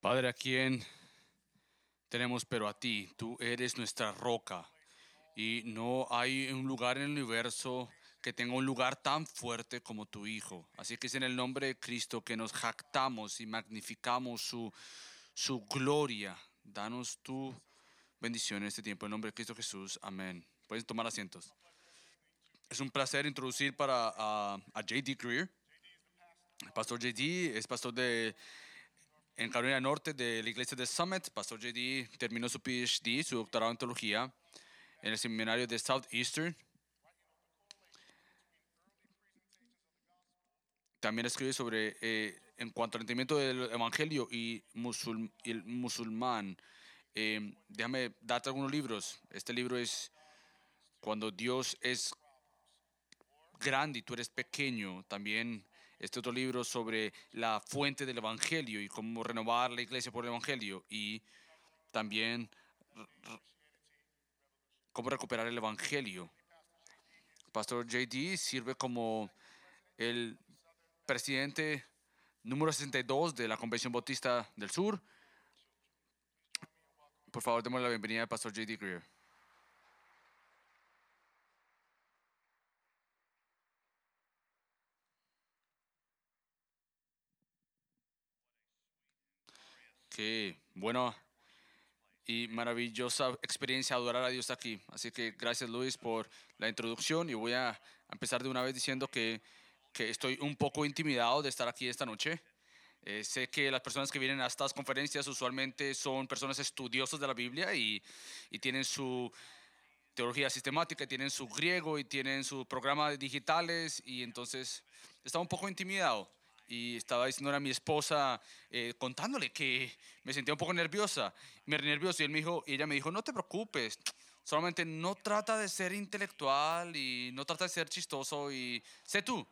Padre, ¿a quién tenemos pero a ti? Tú eres nuestra roca y no hay un lugar en el universo que tenga un lugar tan fuerte como tu Hijo. Así que es en el nombre de Cristo que nos jactamos y magnificamos su gloria. Danos tu bendición en este tiempo. En nombre de Cristo Jesús. Amén. Pueden tomar asientos. Es un placer introducir a J.D. Greer. El pastor J.D. es pastor en Carolina del Norte de la iglesia de Summit. Pastor J.D. terminó su PhD, su doctorado en teología, en el seminario de Southeastern. También escribe sobre, en cuanto al entendimiento del evangelio y el musulmán. Déjame darte algunos libros. Este libro es Cuando Dios es grande y tú eres pequeño. También este otro libro sobre la fuente del evangelio y cómo renovar la iglesia por el evangelio. Y también cómo recuperar el evangelio. Pastor JD sirve como el presidente número 62 de la Convención Bautista del Sur. Por favor, demos la bienvenida al Pastor JD Greer. Qué bueno y maravillosa experiencia adorar a Dios aquí. Así que gracias, Luis, por la introducción. Y voy a empezar de una vez diciendo que estoy un poco intimidado de estar aquí esta noche. Sé que las personas que vienen a estas conferencias usualmente son personas estudiosas de la Biblia y tienen su teología sistemática, tienen su griego y tienen sus programas digitales y entonces estaba un poco intimidado y estaba diciendo a mi esposa, contándole que me sentía un poco nervioso y ella me dijo, no te preocupes, solamente no trata de ser intelectual y no trata de ser chistoso y sé tú.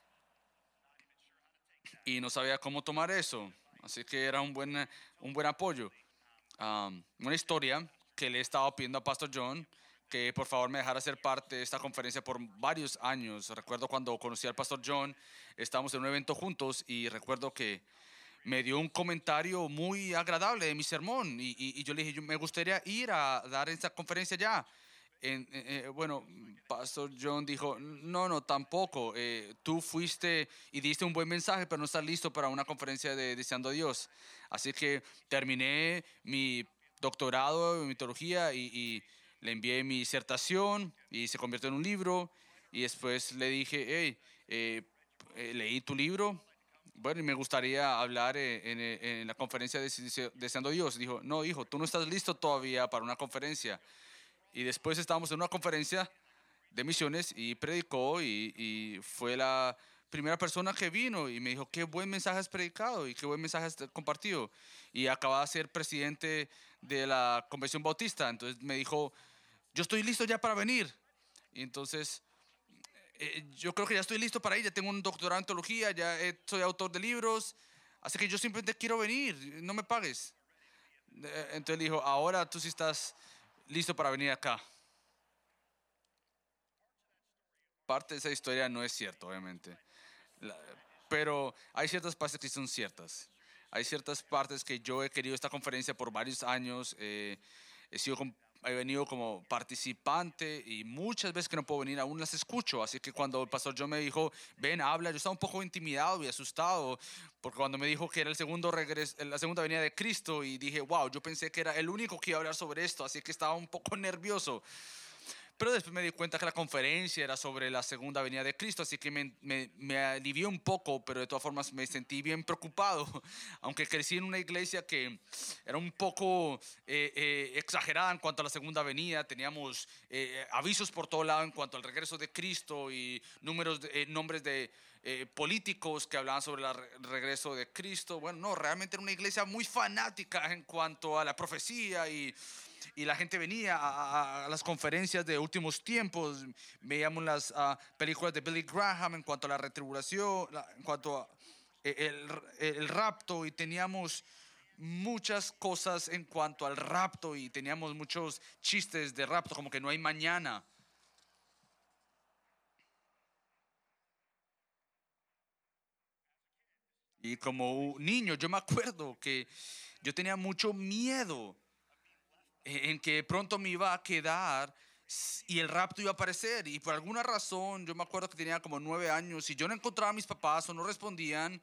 Y no sabía cómo tomar eso, así que era un buen apoyo. Una historia que le he estado pidiendo a Pastor John que por favor me dejara ser parte de esta conferencia por varios años. Recuerdo cuando conocí al Pastor John, estábamos en un evento juntos y recuerdo que me dio un comentario muy agradable de mi sermón y yo le dije, me gustaría ir a dar esta conferencia ya. Bueno, Pastor John dijo, no, no, tampoco. Tú fuiste y diste un buen mensaje, pero no estás listo para una conferencia de Deseando a Dios. Así que terminé mi doctorado en mitología y le envié mi disertación y se convirtió en un libro. Y después le dije, hey, leí tu libro. Bueno, y me gustaría hablar en la conferencia de Deseando a Dios. Dijo, no, hijo, tú no estás listo todavía para una conferencia. Y después estábamos en una conferencia de misiones y predicó y fue la primera persona que vino y me dijo, qué buen mensaje has predicado y qué buen mensaje has compartido. Y acaba de ser presidente de la Convención Bautista. Entonces me dijo, yo estoy listo ya para venir. Y entonces yo creo que ya estoy listo para ir, ya tengo un doctorado en teología, soy autor de libros, así que yo simplemente quiero venir, no me pagues. Entonces dijo, ahora tú sí estás listo para venir acá. Parte de esa historia no es cierto, obviamente. La- pero hay ciertas partes que son ciertas. Hay ciertas partes que yo he querido esta conferencia por varios años. He venido como participante y muchas veces que no puedo venir aún las escucho. Así que cuando el pastor John me dijo, ven, habla, yo estaba un poco intimidado y asustado porque cuando me dijo que era el segundo regreso, la segunda venida de Cristo y dije, wow, yo pensé que era el único que iba a hablar sobre esto, así que estaba un poco nervioso. Pero después me di cuenta que la conferencia era sobre la segunda venida de Cristo, así que me alivió un poco, pero de todas formas me sentí bien preocupado, aunque crecí en una iglesia que era un poco exagerada en cuanto a la segunda venida, teníamos avisos por todo lado en cuanto al regreso de Cristo y nombres de políticos que hablaban sobre el regreso de Cristo. Bueno, no, realmente era una iglesia muy fanática en cuanto a la profecía y la gente venía a las conferencias de últimos tiempos, veíamos las películas de Billy Graham en cuanto a la retribulación, en cuanto a el rapto, y teníamos muchas cosas en cuanto al rapto y teníamos muchos chistes de rapto, como que no hay mañana. Y como un niño, yo me acuerdo que yo tenía mucho miedo en que pronto me iba a quedar y el rapto iba a aparecer. Y por alguna razón, yo me acuerdo que tenía como 9 años y yo no encontraba a mis papás o no respondían.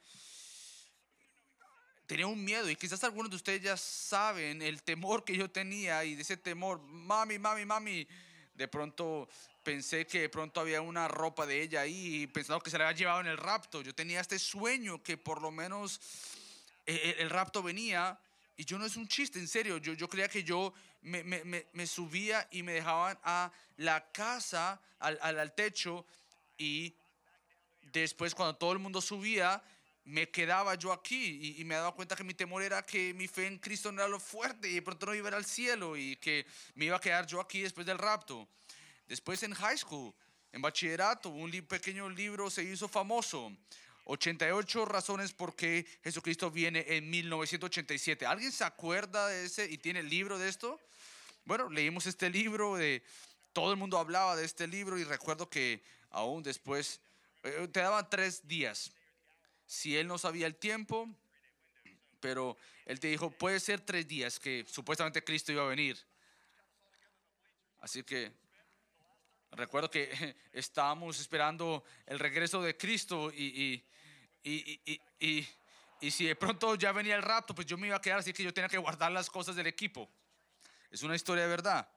Tenía un miedo y quizás algunos de ustedes ya saben el temor que yo tenía y de ese temor, mami, mami, mami, de pronto pensé que de pronto había una ropa de ella ahí y pensaba que se la había llevado en el rapto. Yo tenía este sueño que por lo menos el rapto venía y yo no es un chiste, en serio, yo creía que yo me subía y me dejaban a la casa, al techo y después cuando todo el mundo subía, me quedaba yo aquí y me daba cuenta que mi temor era que mi fe en Cristo no era lo fuerte y de pronto no iba a ir al cielo y que me iba a quedar yo aquí después del rapto. Después en high school, en bachillerato, un pequeño libro se hizo famoso. 88 razones por qué Jesucristo viene en 1987. ¿Alguien se acuerda de ese y tiene el libro de esto? Bueno, leímos este libro, todo el mundo hablaba de este libro y recuerdo que aún después te daban 3 días. Si él no sabía el tiempo, pero él te dijo, puede ser 3 días que supuestamente Cristo iba a venir. Así que recuerdo que estábamos esperando el regreso de Cristo y, y, y, y si de pronto ya venía el rapto, pues yo me iba a quedar, así que yo tenía que guardar las cosas del equipo. Es una historia de verdad.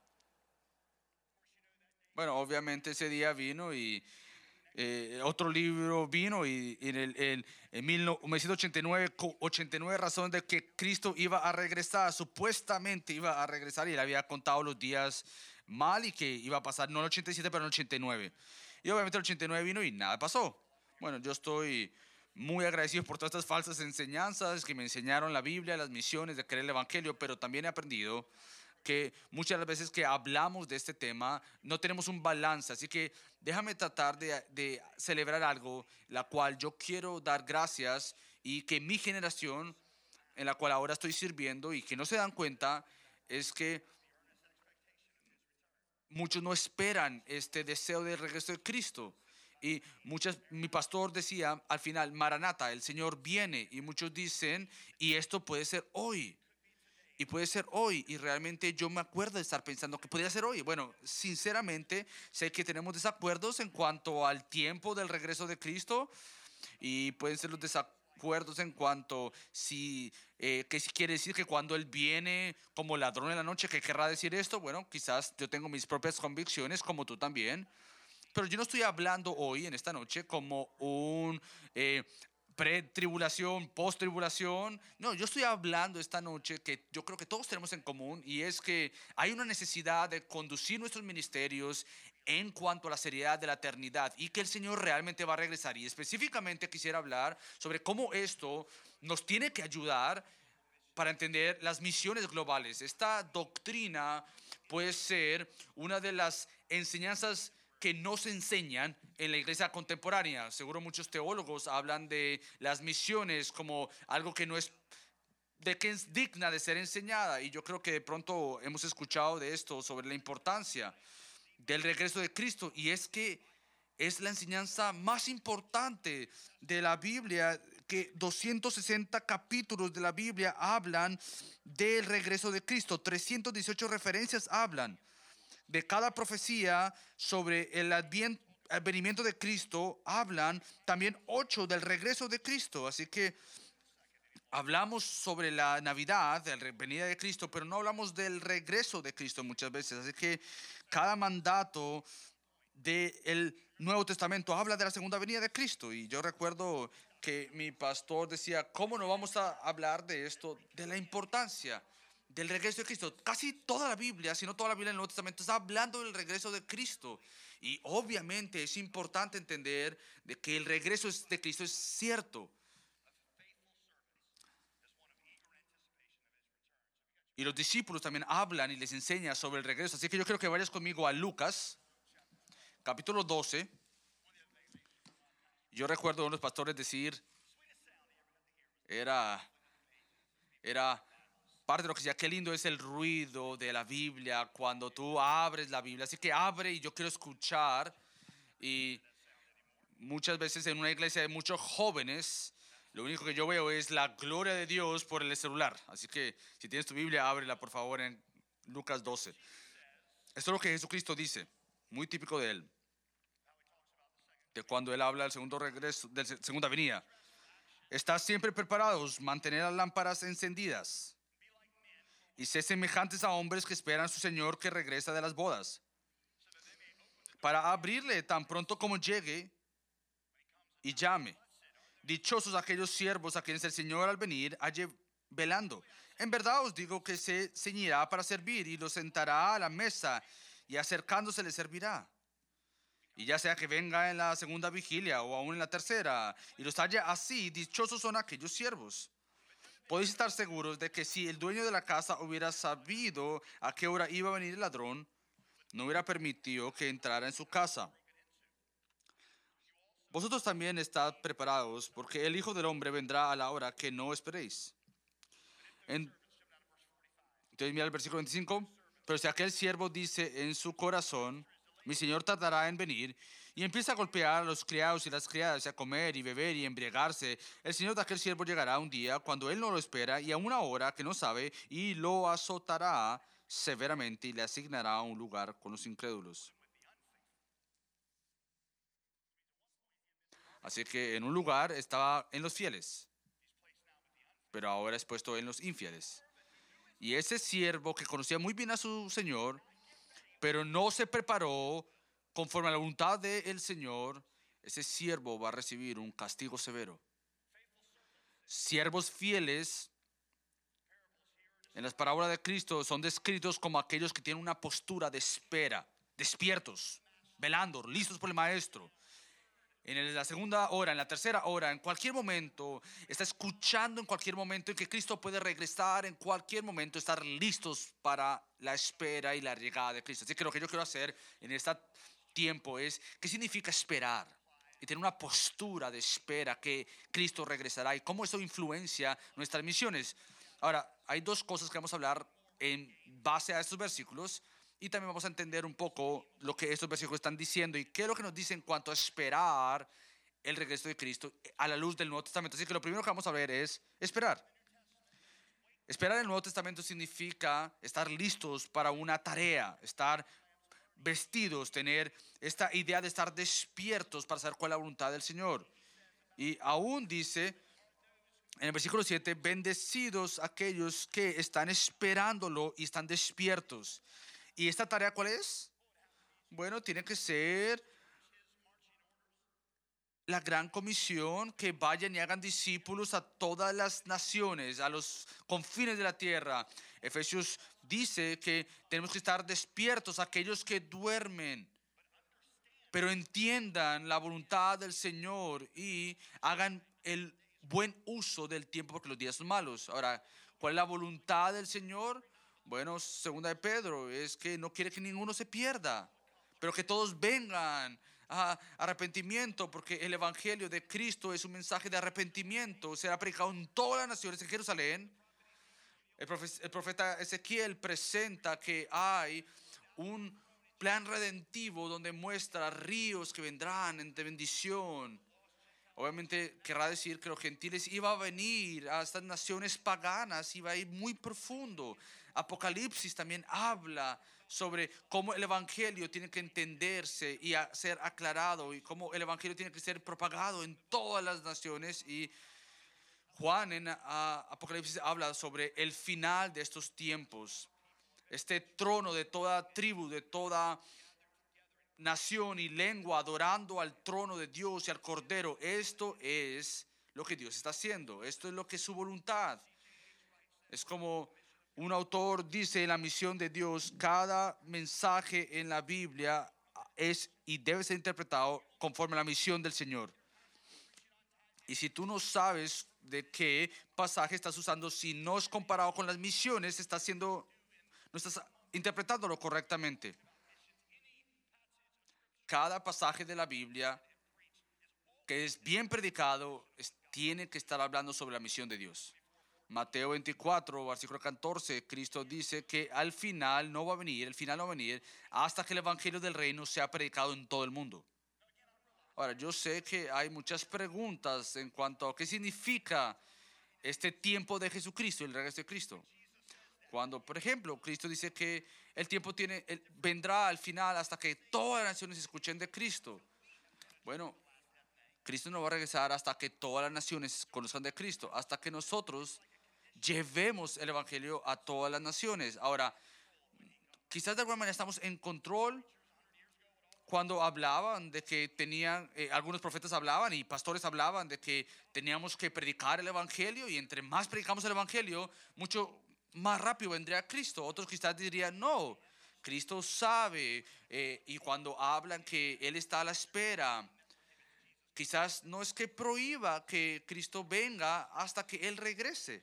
Bueno, obviamente ese día vino y otro libro vino y en 1989, 89 razones de que Cristo iba a regresar, supuestamente iba a regresar y él había contado los días mal y que iba a pasar no en el 87 pero en el 89. Y obviamente el 89 vino y nada pasó. Bueno, yo estoy muy agradecido por todas estas falsas enseñanzas que me enseñaron la Biblia, las misiones de creer el Evangelio, pero también he aprendido que muchas de las veces que hablamos de este tema no tenemos un balance. Así que déjame tratar de celebrar algo, la cual yo quiero dar gracias y que mi generación, en la cual ahora estoy sirviendo y que no se dan cuenta, es que muchos no esperan este deseo de regreso de Cristo. Y mi pastor decía al final, Maranata, el Señor viene. Y muchos dicen, y esto puede ser hoy. Y puede ser hoy, y realmente yo me acuerdo de estar pensando que podría ser hoy. Bueno, sinceramente, sé que tenemos desacuerdos en cuanto al tiempo del regreso de Cristo, y pueden ser los desacuerdos en cuanto que si quiere decir que cuando Él viene como ladrón en la noche, ¿qué querrá decir esto? Bueno, quizás yo tengo mis propias convicciones, como tú también. Pero yo no estoy hablando hoy, en esta noche, como un pre-tribulación, post-tribulación. No, yo estoy hablando esta noche que yo creo que todos tenemos en común y es que hay una necesidad de conducir nuestros ministerios en cuanto a la seriedad de la eternidad y que el Señor realmente va a regresar. Y específicamente quisiera hablar sobre cómo esto nos tiene que ayudar para entender las misiones globales. Esta doctrina puede ser una de las enseñanzas que no se enseñan en la iglesia contemporánea. Seguro muchos teólogos hablan de las misiones como algo que no es de que es digna de ser enseñada, y yo creo que de pronto hemos escuchado de esto sobre la importancia del regreso de Cristo, y es que es la enseñanza más importante de la Biblia, que 260 capítulos de la Biblia hablan del regreso de Cristo, 318 referencias hablan de cada profecía sobre el advenimiento de Cristo, hablan también 8 del regreso de Cristo. Así que hablamos sobre la Navidad, de la venida de Cristo, pero no hablamos del regreso de Cristo muchas veces. Así que cada mandato del Nuevo Testamento habla de la segunda venida de Cristo. Y yo recuerdo que mi pastor decía, ¿cómo no vamos a hablar de esto? De la importancia del regreso de Cristo. Casi toda la Biblia, si no toda la Biblia en el Nuevo Testamento, está hablando del regreso de Cristo. Y obviamente es importante entender de que el regreso de Cristo es cierto. Y los discípulos también hablan y les enseñan sobre el regreso. Así que yo quiero que vayas conmigo a Lucas, capítulo 12. Yo recuerdo a unos pastores decir, era, era parte de lo que decía, qué lindo es el ruido de la Biblia cuando tú abres la Biblia. Así que abre y yo quiero escuchar. Y muchas veces en una iglesia hay muchos jóvenes Lo único que yo veo es la gloria de Dios por el celular. Así que si tienes tu Biblia, ábrela por favor en Lucas 12. Esto es lo que Jesucristo dice, muy típico de él, de cuando él habla del segundo regreso, de la segunda venida. Estad siempre preparados, mantener las lámparas encendidas y sed semejantes a hombres que esperan a su Señor que regresa de las bodas, para abrirle tan pronto como llegue y llame. Dichosos aquellos siervos a quienes el Señor al venir halle velando. En verdad os digo que se ceñirá para servir y los sentará a la mesa y acercándose les servirá. Y ya sea que venga en la segunda vigilia o aún en la tercera y los haya así, dichosos son aquellos siervos. Podéis estar seguros de que si el dueño de la casa hubiera sabido a qué hora iba a venir el ladrón, no hubiera permitido que entrara en su casa. Vosotros también estad preparados, porque el Hijo del Hombre vendrá a la hora que no esperéis. Entonces mira el versículo 25. Pero si aquel siervo dice en su corazón, mi Señor tardará en venir, y empieza a golpear a los criados y las criadas, y a comer y beber y embriagarse, el Señor de aquel siervo llegará un día cuando él no lo espera y a una hora que no sabe, y lo azotará severamente y le asignará un lugar con los incrédulos. Así que en un lugar estaba en los fieles, pero ahora es puesto en los infieles. Y ese siervo que conocía muy bien a su Señor, pero no se preparó conforme a la voluntad del Señor, ese siervo va a recibir un castigo severo. Siervos fieles en las parábolas de Cristo son descritos como aquellos que tienen una postura de espera, despiertos, velando, listos por el maestro. En la segunda hora, en la tercera hora, en cualquier momento, está escuchando en cualquier momento en que Cristo puede regresar, en cualquier momento, estar listos para la espera y la llegada de Cristo. Así que lo que yo quiero hacer en este tiempo es, ¿qué significa esperar? Y tener una postura de espera que Cristo regresará y cómo eso influencia nuestras misiones. Ahora, hay dos cosas que vamos a hablar en base a estos versículos. Y también vamos a entender un poco lo que estos versículos están diciendo y qué es lo que nos dice en cuanto a esperar el regreso de Cristo a la luz del Nuevo Testamento. Así que lo primero que vamos a ver es esperar. Esperar en el Nuevo Testamento significa estar listos para una tarea, estar vestidos, tener esta idea de estar despiertos para saber cuál es la voluntad del Señor. Y aún dice en el versículo 7, bendecidos aquellos que están esperándolo y están despiertos. ¿Y esta tarea cuál es? Bueno, tiene que ser la gran comisión, que vayan y hagan discípulos a todas las naciones, a los confines de la tierra. Efesios dice que tenemos que estar despiertos, aquellos que duermen, pero entiendan la voluntad del Señor y hagan el buen uso del tiempo porque los días son malos. Ahora, ¿cuál es la voluntad del Señor? Bueno, segunda de Pedro, es que no quiere que ninguno se pierda, pero que todos vengan a arrepentimiento, porque el evangelio de Cristo es un mensaje de arrepentimiento. Será predicado en todas las naciones. En Jerusalén, el profeta Ezequiel presenta que hay un plan redentivo donde muestra ríos que vendrán de bendición. Obviamente querrá decir que los gentiles iban a venir a estas naciones paganas, iba a ir muy profundo. Apocalipsis también habla sobre cómo el evangelio tiene que entenderse y ser aclarado, y cómo el evangelio tiene que ser propagado en todas las naciones. Y Juan en Apocalipsis habla sobre el final de estos tiempos, este trono de toda tribu, de toda nación y lengua adorando al trono de Dios y al Cordero. Esto es lo que Dios está haciendo. Esto es lo que es su voluntad. Es como un autor dice en la misión de Dios: cada mensaje en la Biblia es y debe ser interpretado conforme a la misión del Señor. Y si tú no sabes de qué pasaje estás usando, si no es comparado con las misiones, no estás interpretándolo correctamente. Cada pasaje de la Biblia que es bien predicado tiene que estar hablando sobre la misión de Dios. Mateo 24, versículo 14, Cristo dice que al final no va a venir, el final no va a venir hasta que el evangelio del reino sea predicado en todo el mundo. Ahora, yo sé que hay muchas preguntas en cuanto a qué significa este tiempo de Jesucristo, el regreso de Cristo. Cuando, por ejemplo, Cristo dice que el tiempo vendrá al final hasta que todas las naciones escuchen de Cristo. Bueno, Cristo no va a regresar hasta que todas las naciones conozcan de Cristo, hasta que nosotros llevemos el Evangelio a todas las naciones. Ahora, quizás de alguna manera estamos en control cuando hablaban de que tenían, algunos profetas hablaban y pastores hablaban de que teníamos que predicar el Evangelio y entre más predicamos el Evangelio, mucho más rápido vendría Cristo. Otros quizás dirían, no, Cristo sabe y cuando hablan que Él está a la espera, quizás no es que prohíba que Cristo venga hasta que Él regrese.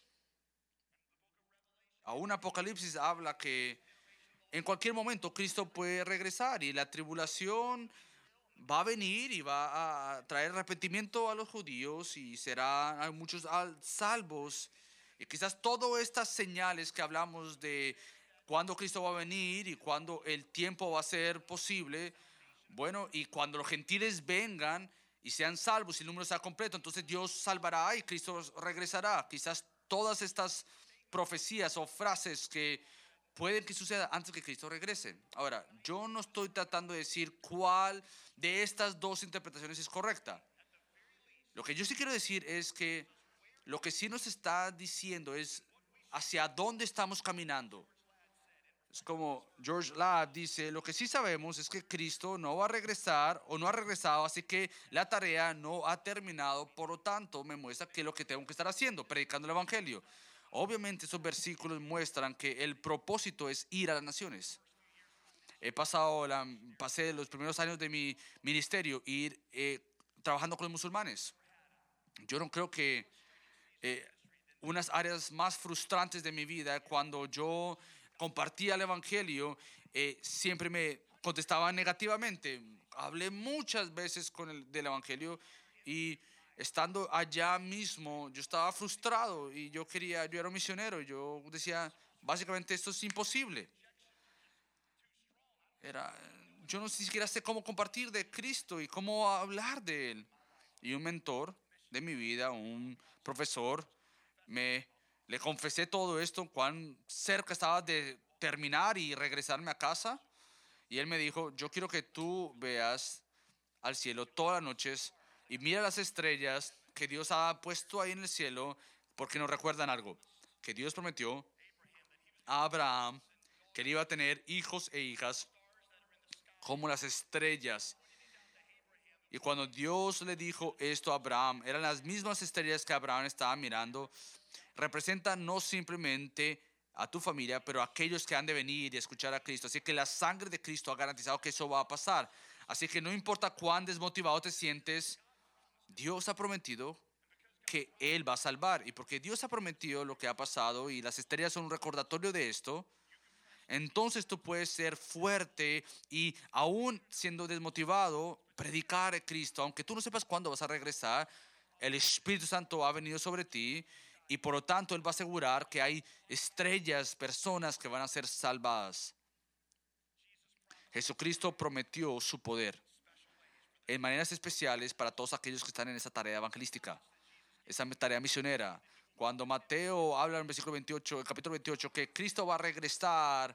Aún Apocalipsis habla que en cualquier momento Cristo puede regresar y la tribulación va a venir y va a traer arrepentimiento a los judíos y serán muchos salvos. Y quizás todas estas señales que hablamos de cuándo Cristo va a venir y cuándo el tiempo va a ser posible, bueno, y cuando los gentiles vengan y sean salvos y el número sea completo, entonces Dios salvará y Cristo regresará. Quizás todas estas profecías o frases que pueden que suceda antes que Cristo regrese. Ahora, yo no estoy tratando de decir cuál de estas dos interpretaciones es correcta. Lo que yo sí quiero decir es que lo que sí nos está diciendo es hacia dónde estamos caminando. Es como George Ladd dice, lo que sí sabemos es que Cristo no va a regresar o no ha regresado, así que la tarea no ha terminado, por lo tanto me muestra que es lo que tengo que estar haciendo, predicando el Evangelio. Obviamente esos versículos muestran que el propósito es ir a las naciones. Pasé los primeros años de mi ministerio ir trabajando con los musulmanes. Yo no creo que eh, unas áreas más frustrantes de mi vida cuando yo compartía el evangelio siempre me contestaban negativamente. Hablé muchas veces del evangelio y estando allá mismo yo estaba frustrado y yo era un misionero, yo decía básicamente esto es imposible. Era, yo no siquiera sé cómo compartir de Cristo y cómo hablar de Él. Y un mentor de mi vida, un profesor, le confesé todo esto, cuán cerca estaba de terminar y regresarme a casa. Y él me dijo, yo quiero que tú veas al cielo todas las noches y mira las estrellas que Dios ha puesto ahí en el cielo porque nos recuerdan algo, que Dios prometió a Abraham que él iba a tener hijos e hijas como las estrellas. Y cuando Dios le dijo esto a Abraham, eran las mismas estrellas que Abraham estaba mirando. Representa no simplemente a tu familia, pero a aquellos que han de venir y escuchar a Cristo. Así que la sangre de Cristo ha garantizado que eso va a pasar. Así que no importa cuán desmotivado te sientes, Dios ha prometido que Él va a salvar. Y porque Dios ha prometido lo que ha pasado y las estrellas son un recordatorio de esto, entonces tú puedes ser fuerte y aún siendo desmotivado, predicar a Cristo, aunque tú no sepas cuándo vas a regresar, el Espíritu Santo ha venido sobre ti y por lo tanto Él va a asegurar que hay estrellas, personas que van a ser salvadas. Jesucristo prometió su poder en maneras especiales para todos aquellos que están en esa tarea evangelística, esa tarea misionera. Cuando Mateo habla en el versículo 28, el capítulo 28, que Cristo va a regresar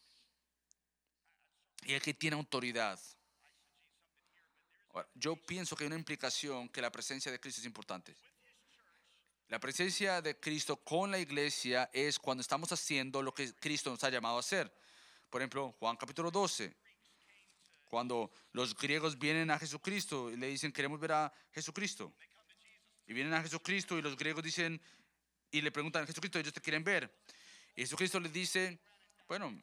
y el que tiene autoridad. Ahora, yo pienso que hay una implicación que la presencia de Cristo es importante. La presencia de Cristo con la iglesia es cuando estamos haciendo lo que Cristo nos ha llamado a hacer. Por ejemplo, Juan capítulo 12, cuando los griegos vienen a Jesucristo y le dicen queremos ver a Jesucristo. Y vienen a Jesucristo y los griegos dicen y le preguntan a Jesucristo, ellos te quieren ver. Y Jesucristo les dice, bueno,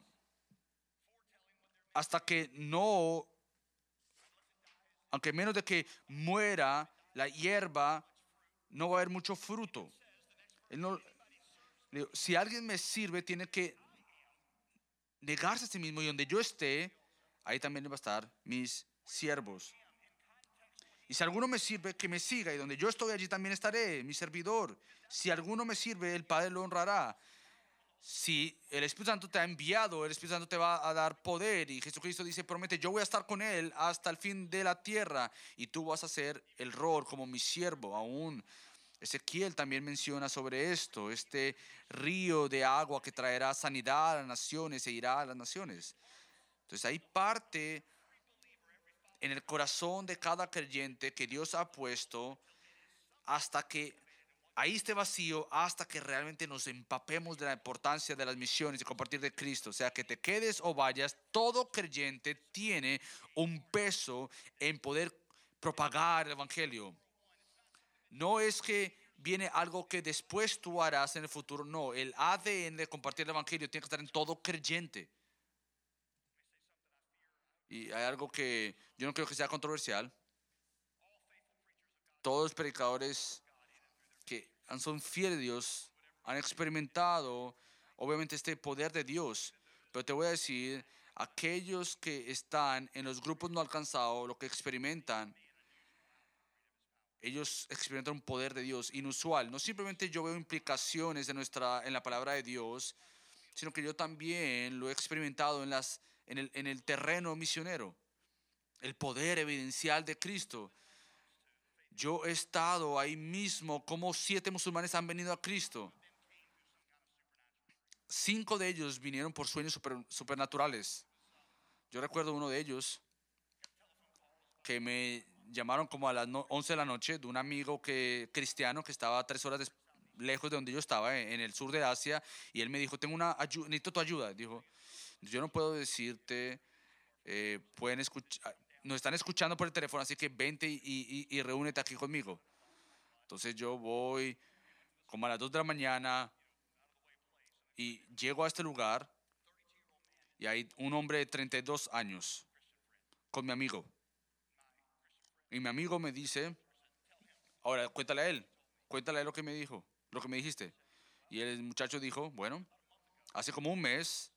hasta que no, aunque menos de que muera la hierba, no va a haber mucho fruto. Él no, si alguien me sirve, tiene que negarse a sí mismo y donde yo esté, ahí también va a estar mis siervos. Y si alguno me sirve, que me siga y donde yo estoy, allí también estaré, mi servidor. Si alguno me sirve, el Padre lo honrará. si el Espíritu Santo te ha enviado, el Espíritu Santo te va a dar poder. Y Jesucristo dice, promete, yo voy a estar con él hasta el fin de la tierra. Y tú vas a hacer el rol como mi siervo aún. Ezequiel también menciona sobre esto, este río de agua que traerá sanidad a las naciones e irá a las naciones. Entonces hay parte en el corazón de cada creyente que Dios ha puesto hasta que ahí esté vacío, hasta que realmente nos empapemos de la importancia de las misiones y compartir de Cristo. O sea, que te quedes o vayas, todo creyente tiene un peso en poder propagar el Evangelio. No es que viene algo que después tú harás en el futuro. No, el ADN de compartir el Evangelio tiene que estar en todo creyente. Y hay algo que yo no creo que sea controversial. Todos los predicadores que son fieles a Dios han experimentado obviamente este poder de Dios. Pero te voy a decir, aquellos que están en los grupos no alcanzados, lo que experimentan, ellos experimentan un poder de Dios inusual. No simplemente yo veo implicaciones en la palabra de Dios, sino que yo también lo he experimentado en el terreno misionero. El poder evidencial de Cristo. Yo he estado ahí mismo como 7 musulmanes han venido a Cristo. 5 de ellos vinieron por sueños supernaturales. Yo recuerdo uno de ellos que me llamaron como a las 11 de la noche de un amigo cristiano que estaba 3 horas lejos de donde yo estaba, en el sur de Asia, y él me dijo, necesito tu ayuda. Dijo, yo no puedo decirte, pueden escuchar, nos están escuchando por el teléfono, así que vente y reúnete aquí conmigo. Entonces yo voy como a las 2 de la mañana y llego a este lugar y hay un hombre de 32 años con mi amigo. Y mi amigo me dice, ahora cuéntale a él lo que me dijo, lo que me dijiste. Y el muchacho dijo, bueno, hace como un mes,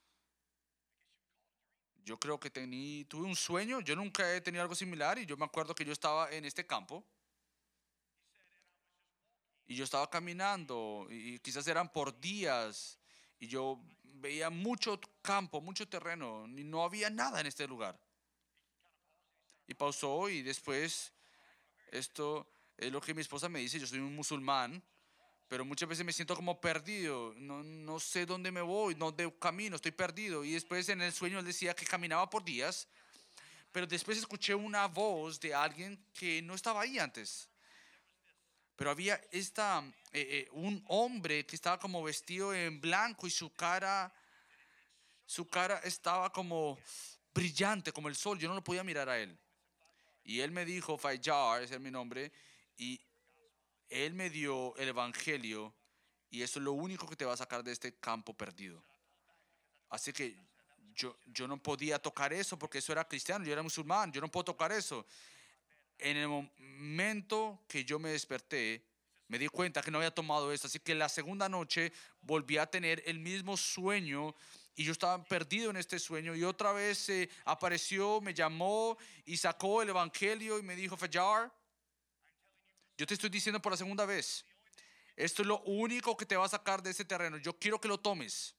yo creo que tuve un sueño, yo nunca he tenido algo similar y yo me acuerdo que yo estaba en este campo y yo estaba caminando y quizás eran por días y yo veía mucho campo, mucho terreno y no había nada en este lugar. Y pausó y después, esto es lo que mi esposa me dice, yo soy un musulmán, pero muchas veces me siento como perdido, no sé dónde me voy, dónde camino, estoy perdido. Y después en el sueño él decía que caminaba por días, pero después escuché una voz de alguien que no estaba ahí antes. Pero había un hombre que estaba como vestido en blanco y su cara estaba como brillante, como el sol. Yo no lo podía mirar a él. Y él me dijo, Fajar, ese es mi nombre, y él me dio el evangelio, y eso es lo único que te va a sacar de este campo perdido. Así que yo no podía tocar eso porque eso era cristiano, yo era musulmán, yo no puedo tocar eso. En el momento que yo me desperté, me di cuenta que no había tomado eso. Así que la segunda noche volví a tener el mismo sueño y yo estaba perdido en este sueño. Y otra vez apareció, me llamó y sacó el evangelio y me dijo, Fajar, yo te estoy diciendo por la segunda vez, esto es lo único que te va a sacar de ese terreno. Yo quiero que lo tomes.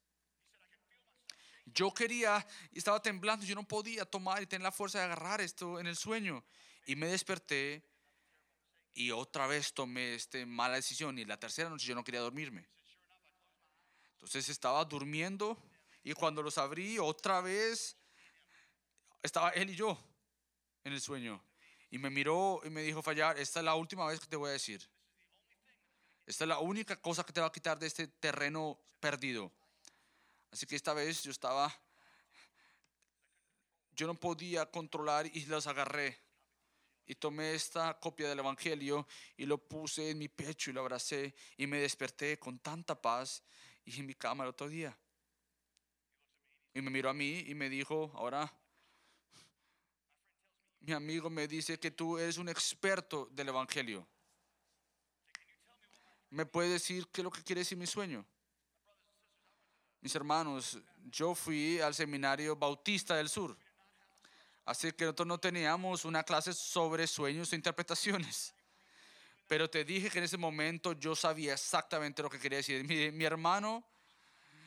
Yo quería, estaba temblando, yo no podía tomar y tener la fuerza de agarrar esto en el sueño. Y me desperté y otra vez tomé esta mala decisión. Y la tercera noche yo no quería dormirme. Entonces estaba durmiendo y cuando los abrí otra vez estaba él y yo en el sueño. Y me miró y me dijo, Fallar, esta es la última vez que te voy a decir. Esta es la única cosa que te va a quitar de este terreno perdido. Así que esta vez yo no podía controlar y los agarré. Y tomé esta copia del Evangelio y lo puse en mi pecho y lo abracé y me desperté con tanta paz y en mi cama el otro día. Y me miró a mí y me dijo, ahora mi amigo me dice que tú eres un experto del Evangelio. ¿Me puedes decir qué es lo que quiere decir mi sueño? Mis hermanos, yo fui al seminario Bautista del Sur. Así que nosotros no teníamos una clase sobre sueños e interpretaciones. Pero te dije que en ese momento yo sabía exactamente lo que quería decir. Mi hermano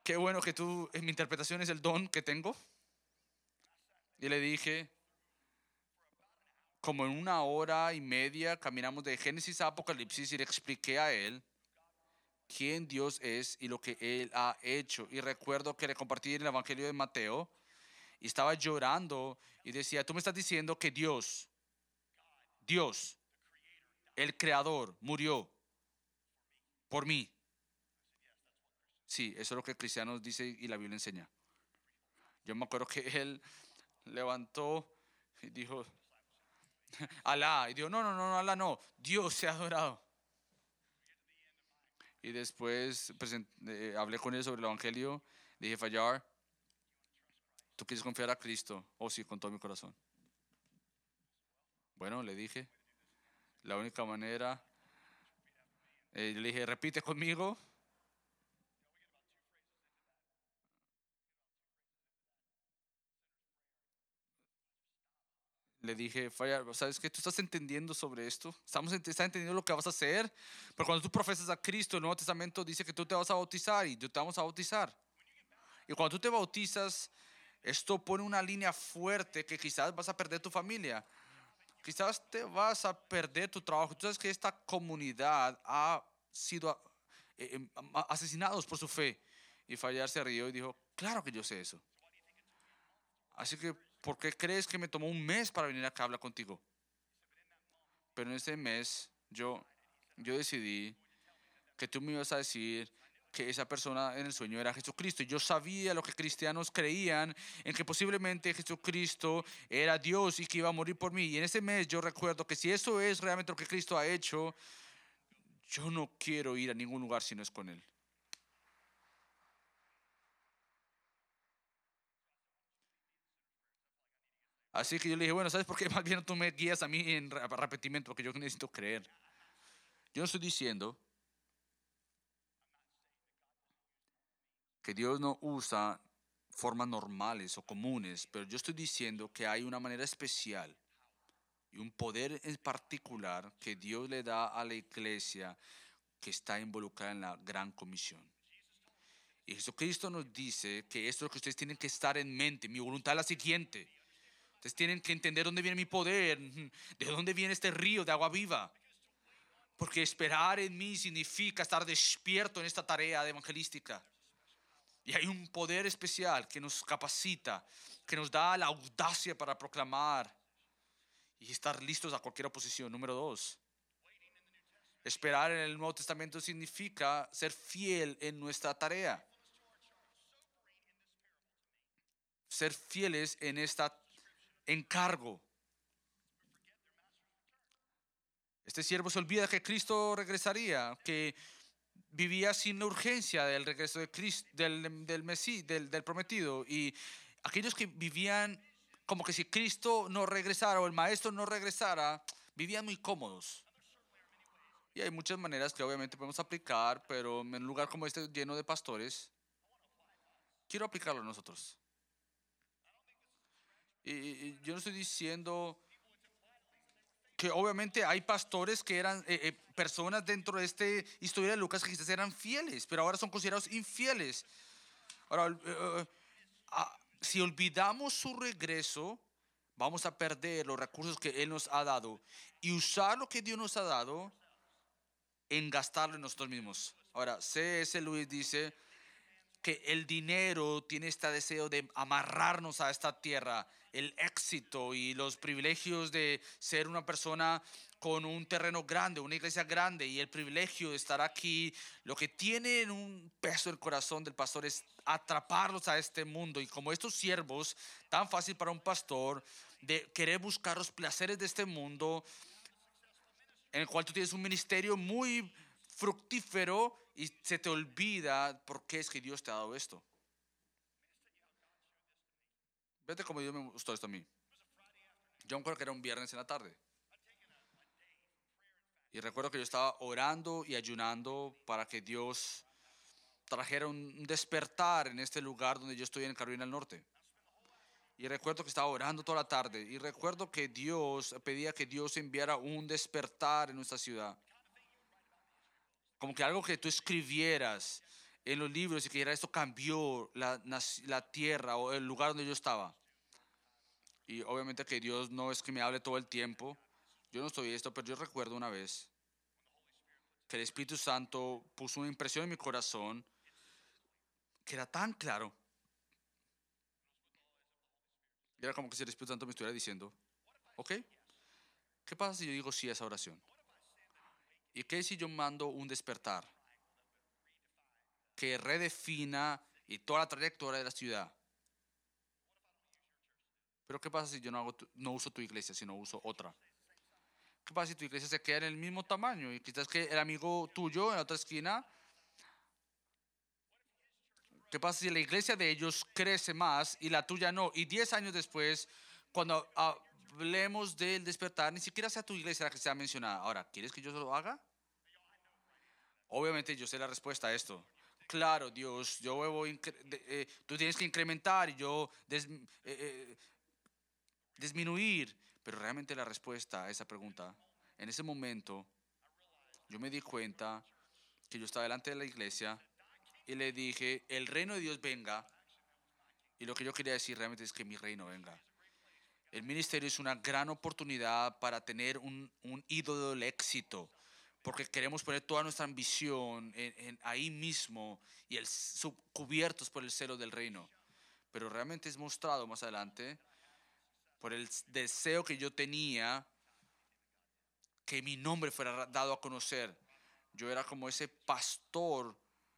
qué bueno que tú, en mi interpretación es el don que tengo. Y le dije, como en 1 hora y media caminamos de Génesis a Apocalipsis y le expliqué a él quién Dios es y lo que Él ha hecho. Y recuerdo que le compartí el Evangelio de Mateo y estaba llorando y decía, tú me estás diciendo que Dios, el Creador, murió por mí. Sí, eso es lo que cristianos dice y la Biblia enseña. Yo me acuerdo que él levantó y dijo, Alá. Y dijo, no, no, no, no, Alá no, Dios se ha adorado. Y después hablé con él sobre el Evangelio. Le dije, Fallar, ¿tú quieres confiar a Cristo? Oh, sí, con todo mi corazón. Bueno, le dije, la única manera, le dije, repite conmigo. Le dije, Falla, ¿sabes qué? ¿Tú estás entendiendo sobre esto? ¿Estás entendiendo lo que vas a hacer? Pero cuando tú profesas a Cristo, el Nuevo Testamento dice que tú te vas a bautizar y tú te vamos a bautizar. Y cuando tú te bautizas, esto pone una línea fuerte que quizás vas a perder tu familia. Quizás te vas a perder tu trabajo. Tú sabes que esta comunidad ha sido asesinados por su fe. Y Fallar se rió y dijo, claro que yo sé eso. Así que, ¿por qué crees que me tomó un mes para venir acá a hablar contigo? Pero en ese mes yo decidí que tú me ibas a decir que esa persona en el sueño era Jesucristo. Y yo sabía lo que cristianos creían, en que posiblemente Jesucristo era Dios y que iba a morir por mí. Y en ese mes yo recuerdo que si eso es realmente lo que Cristo ha hecho, yo no quiero ir a ningún lugar si no es con Él. Así que yo le dije, bueno, ¿sabes por qué más bien tú me guías a mí en arrepentimiento? Porque yo necesito creer. Yo no estoy diciendo que Dios no usa formas normales o comunes, pero yo estoy diciendo que hay una manera especial y un poder en particular que Dios le da a la iglesia que está involucrada en la gran comisión. Y Jesucristo nos dice que esto es lo que ustedes tienen que estar en mente. Mi voluntad es la siguiente. Ustedes tienen que entender dónde viene mi poder, de dónde viene este río de agua viva. Porque esperar en mí significa estar despierto en esta tarea de evangelística. Y hay un poder especial que nos capacita, que nos da la audacia para proclamar y estar listos a cualquier oposición. Número dos, esperar en el Nuevo Testamento significa ser fiel en nuestra tarea. Ser fieles en este encargo. Este siervo se olvida que Cristo regresaría, que vivía sin la urgencia del regreso de Cristo, del Mesías, del prometido. Y aquellos que vivían como que si Cristo no regresara o el Maestro no regresara, vivían muy cómodos. Y hay muchas maneras que obviamente podemos aplicar, pero en un lugar como este lleno de pastores, quiero aplicarlo a nosotros. Y yo no estoy diciendo que obviamente hay pastores que eran personas dentro de esta historia de Lucas que quizás eran fieles, pero ahora son considerados infieles. Ahora, si olvidamos su regreso, vamos a perder los recursos que Él nos ha dado y usar lo que Dios nos ha dado en gastarlo en nosotros mismos. Ahora, C.S. Lewis dice que el dinero tiene este deseo de amarrarnos a esta tierra, el éxito y los privilegios de ser una persona con un terreno grande, una iglesia grande y el privilegio de estar aquí, lo que tiene en un peso el corazón del pastor es atraparlos a este mundo. Y como estos siervos, tan fácil para un pastor de querer buscar los placeres de este mundo, en el cual tú tienes un ministerio muy fructífero y se te olvida por qué es que Dios te ha dado esto. Vete como Dios me gustó esto a mí. Yo me acuerdo que era un viernes en la tarde. Y recuerdo que yo estaba orando y ayunando para que Dios trajera un despertar en este lugar donde yo estoy en Carolina del Norte. Y recuerdo que estaba orando toda la tarde. Y recuerdo que Dios pedía que Dios enviara un despertar en nuestra ciudad. Como que algo que tú escribieras en los libros y que dijera esto cambió la tierra o el lugar donde yo estaba. Y obviamente que Dios no es que me hable todo el tiempo. Yo no estoy esto, pero yo recuerdo una vez que el Espíritu Santo puso una impresión en mi corazón que era tan claro. Era como que si el Espíritu Santo me estuviera diciendo, ok, ¿qué pasa si yo digo sí a esa oración? ¿Y qué si yo mando un despertar que redefina y toda la trayectoria de la ciudad? Pero ¿qué pasa si yo no uso tu iglesia, sino uso otra? ¿Qué pasa si tu iglesia se queda en el mismo tamaño y quizás que el amigo tuyo en la otra esquina? ¿Qué pasa si la iglesia de ellos crece más y la tuya no? Y 10 años después, cuando hablemos del despertar, ni siquiera sea tu iglesia la que sea mencionada. Ahora, ¿quieres que yo lo haga? Obviamente yo sé la respuesta a esto. Claro, Dios, yo tú tienes que incrementar y yo disminuir. Pero realmente la respuesta a esa pregunta, en ese momento, yo me di cuenta que yo estaba delante de la iglesia y le dije, el reino de Dios venga. Y lo que yo quería decir realmente es que mi reino venga. El ministerio es una gran oportunidad para tener un ídolo del éxito, porque queremos poner toda nuestra ambición ahí mismo y cubiertos por el celo del reino. Pero realmente es mostrado más adelante por el deseo que yo tenía que mi nombre fuera dado a conocer. Yo era como ese pastor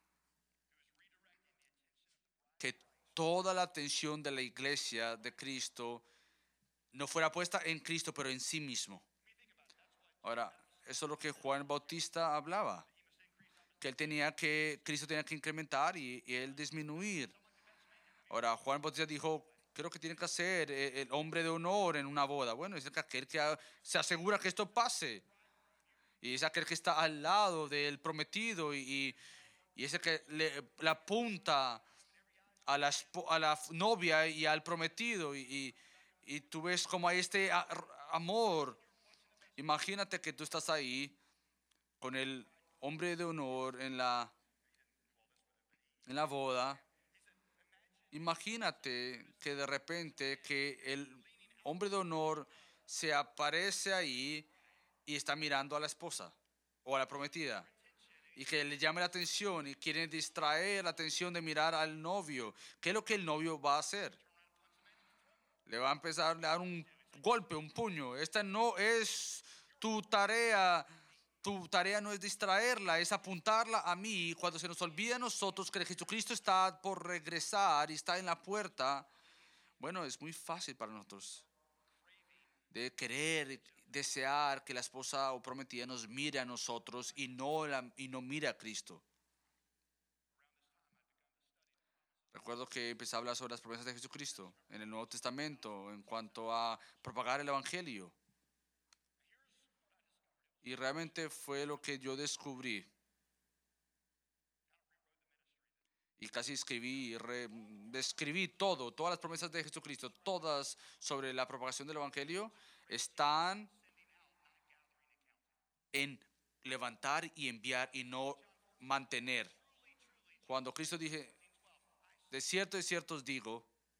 que toda la atención de la iglesia de Cristo no fuera puesta en Cristo, pero en sí mismo. Ahora, eso es lo que Juan Bautista hablaba, que Cristo tenía que incrementar y él disminuir. Ahora, Juan Bautista dijo, creo que tiene que hacer el hombre de honor en una boda. Bueno, es aquel que se asegura que esto pase. Y es aquel que está al lado del prometido y es el que le apunta a la novia y al prometido. Y tú ves como hay este amor. Imagínate que tú estás ahí con el hombre de honor en la boda. Imagínate que de repente que el hombre de honor se aparece ahí y está mirando a la esposa o a la prometida y que le llame la atención y quiere distraer la atención de mirar al novio. ¿Qué es lo que el novio va a hacer? Le va a empezar a dar un golpe, un puño. Esta no es tu tarea. Tu tarea no es distraerla, es apuntarla a mí. Cuando se nos olvida a nosotros que Jesucristo está por regresar y está en la puerta, bueno, es muy fácil para nosotros de querer, desear que la esposa o prometida nos mire a nosotros y no mire a Cristo. Recuerdo que empecé a hablar sobre las promesas de Jesucristo en el Nuevo Testamento en cuanto a propagar el Evangelio. Y realmente fue lo que yo descubrí. Y casi describí todas las promesas de Jesucristo, todas sobre la propagación del Evangelio, están en levantar y enviar y no mantener. Cuando Cristo dije, de cierto os digo,